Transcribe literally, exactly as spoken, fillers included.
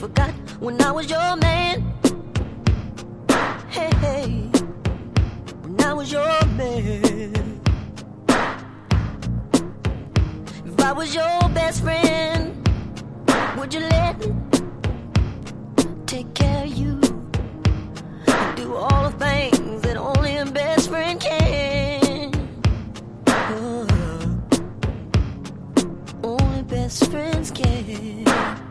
forgot when I was your man. Hey, hey, when I was your man. If I was your best friend, would you let me take care of you? Do all the things that only a best friend can. Oh, only best friends can.